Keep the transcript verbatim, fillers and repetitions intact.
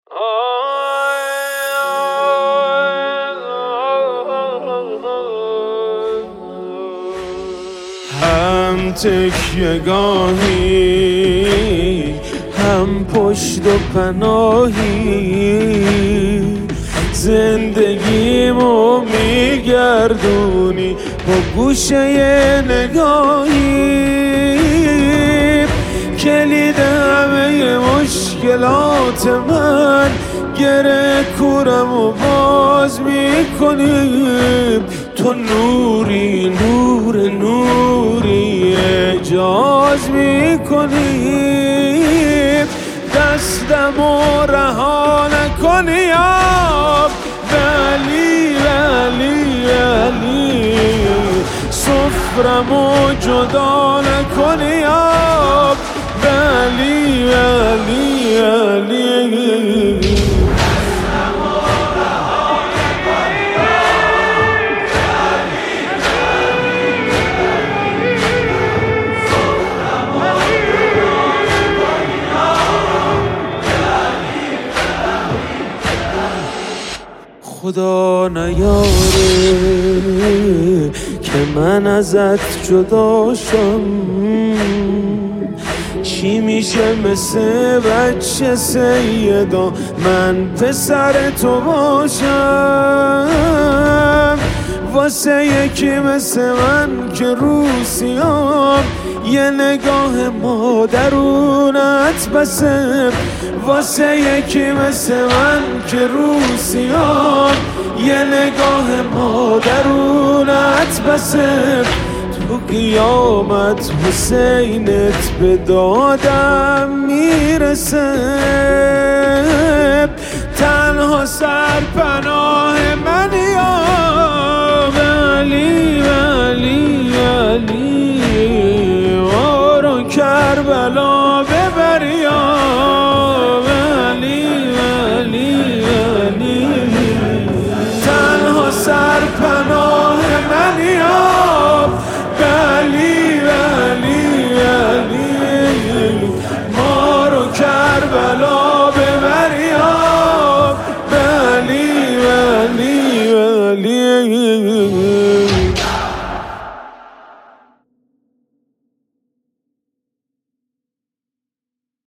هم تکیه‌گاهی هم پشت و پناهی، زندگیمو میگردونی با گوشه نگاهی. کلید همه مشکلات من، گره کورمو باز میکنی. تو نوری نور نوری اعجاز میکنی. دستمو رها نکنی آب ولی ولی ولی، سفرمو جدا نکنی آب ولی ولی ولی. خدا نیاره که من ازت جدا شم، چی میشه مثل بچه سیدا من پسر تو باشم. واسه یکی مثل من که روسیام، یه نگاه مادرونت بسه. واسه یکی مثل من که روسیام، یه نگاه مادرونت بسه. تو قیامت حسینت به دادم میرسه. تنها سرپناه منی یا ولی ولی ولی، آرو کربلا ببری یا